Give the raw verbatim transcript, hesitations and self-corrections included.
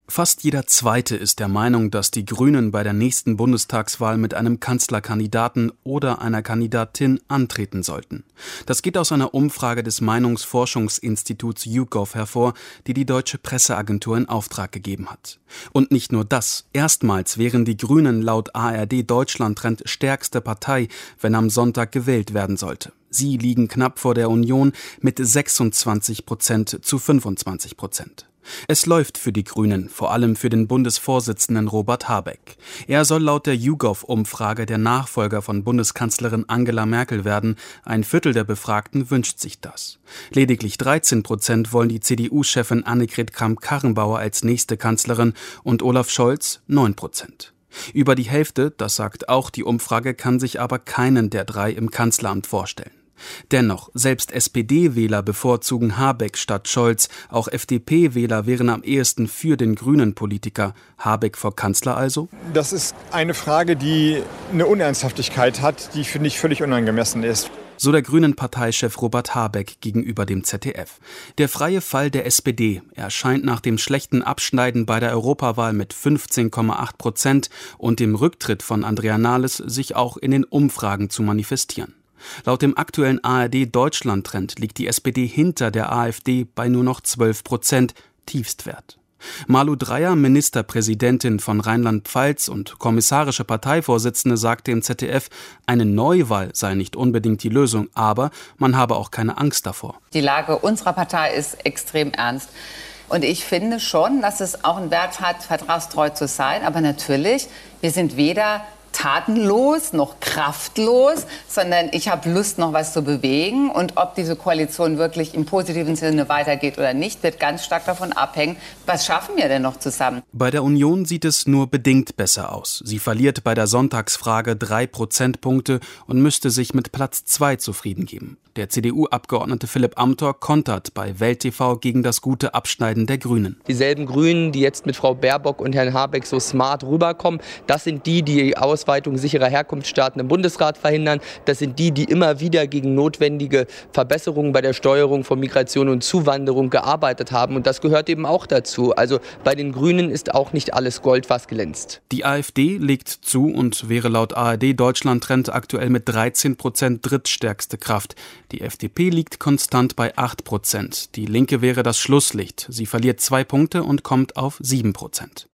Fast jeder Zweite ist der Meinung, dass die Grünen bei der nächsten Bundestagswahl mit einem Kanzlerkandidaten oder einer Kandidatin antreten sollten. Das geht aus einer Umfrage des Meinungsforschungsinstituts YouGov hervor, die die Deutsche Presseagentur in Auftrag gegeben hat. Und nicht nur das, erstmals wären die Grünen laut A R D Deutschland-Trend stärkste Partei, wenn am Sonntag gewählt werden sollte. Sie liegen knapp vor der Union mit sechsundzwanzig Prozent zu fünfundzwanzig Prozent. Es läuft für die Grünen, vor allem für den Bundesvorsitzenden Robert Habeck. Er soll laut der YouGov-Umfrage der Nachfolger von Bundeskanzlerin Angela Merkel werden. Ein Viertel der Befragten wünscht sich das. Lediglich dreizehn Prozent wollen die C D U-Chefin Annegret Kramp-Karrenbauer als nächste Kanzlerin und Olaf Scholz neun Prozent. Über die Hälfte, das sagt auch die Umfrage, kann sich aber keinen der drei im Kanzleramt vorstellen. Dennoch, selbst S P D-Wähler bevorzugen Habeck statt Scholz, auch F D P-Wähler wären am ehesten für den grünen Politiker. Habeck vor Kanzler also? Das ist eine Frage, die eine Unernsthaftigkeit hat, die, finde ich, völlig unangemessen ist. So der Grünen-Parteichef Robert Habeck gegenüber dem Z D F. Der freie Fall der S P D erscheint nach dem schlechten Abschneiden bei der Europawahl mit fünfzehn Komma acht Prozent und dem Rücktritt von Andrea Nahles sich auch in den Umfragen zu manifestieren. Laut dem aktuellen A R D Deutschland-Trend liegt die S P D hinter der AfD bei nur noch zwölf Prozent, Tiefstwert. Malu Dreyer, Ministerpräsidentin von Rheinland-Pfalz und kommissarische Parteivorsitzende, sagte im Z D F, eine Neuwahl sei nicht unbedingt die Lösung, aber man habe auch keine Angst davor. Die Lage unserer Partei ist extrem ernst. Und ich finde schon, dass es auch einen Wert hat, vertragstreu zu sein. Aber natürlich, wir sind weder tatenlos, noch kraftlos, sondern ich habe Lust, noch was zu bewegen. Und ob diese Koalition wirklich im positiven Sinne weitergeht oder nicht, wird ganz stark davon abhängen, was schaffen wir denn noch zusammen. Bei der Union sieht es nur bedingt besser aus. Sie verliert bei der Sonntagsfrage drei Prozentpunkte und müsste sich mit Platz zwei zufrieden geben. Der C D U-Abgeordnete Philipp Amthor kontert bei Welt T V gegen das gute Abschneiden der Grünen. Dieselben Grünen, die jetzt mit Frau Baerbock und Herrn Habeck so smart rüberkommen, das sind die, die die Ausweitung sicherer Herkunftsstaaten im Bundesrat verhindern. Das sind die, die immer wieder gegen notwendige Verbesserungen bei der Steuerung von Migration und Zuwanderung gearbeitet haben. Und das gehört eben auch dazu. Also bei den Grünen ist auch nicht alles Gold, was glänzt. Die AfD legt zu und wäre laut A R D Deutschland-Trend aktuell mit dreizehn Prozent drittstärkste Kraft. Die F D P liegt konstant bei acht Prozent. Die Linke wäre das Schlusslicht. Sie verliert zwei Punkte und kommt auf sieben Prozent.